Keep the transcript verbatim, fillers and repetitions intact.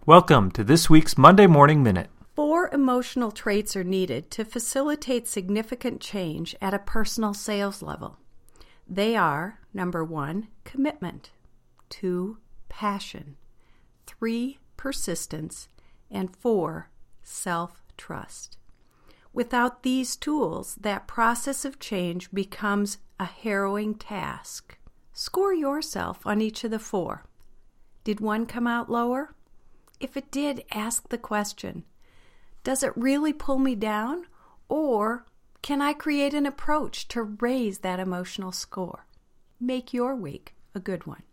Welcome to this week's Monday Morning Minute. Four emotional traits are needed to facilitate significant change at a personal sales level. They are, number one, commitment, two, passion, three, persistence, and four, self-trust. Without these tools, that process of change becomes a harrowing task. Score yourself on each of the four. Did one come out lower? If it did, ask the question, does it really pull me down, or can I create an approach to raise that emotional score? Make your week a good one.